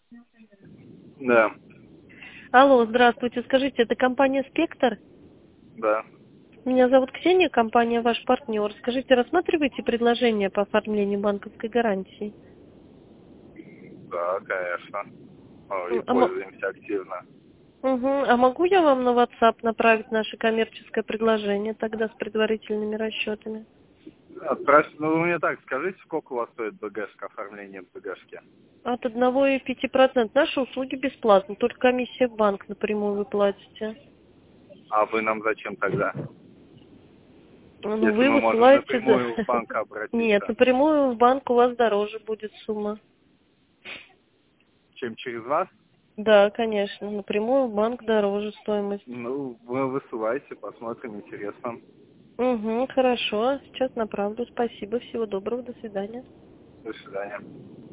Да, Алло, здравствуйте. Скажите, это компания «Спектр»? да, Меня зовут Ксения, компания «Ваш партнер». Скажите, рассматриваете предложение по оформлению банковской гарантии? да, конечно. Ну, и М, пользуемся активно. А могу я вам на WhatsApp направить наше коммерческое предложение тогда с предварительными расчетами? Отправьте, ну вы мне так скажите, сколько у вас стоит БГшка, оформление БГшки? От 1,5%. Наши услуги бесплатны, только комиссия в банк напрямую вы платите. А вы нам зачем тогда? Ну, Если вы мы можем высылаете... напрямую в банк Нет, обратиться, напрямую в банк у вас дороже будет сумма. чем через вас, Да, конечно, напрямую в банк дороже стоимость. ну, вы высылайте, посмотрим, интересно. Хорошо. Сейчас направлю. Спасибо. Всего доброго. До свидания. До свидания.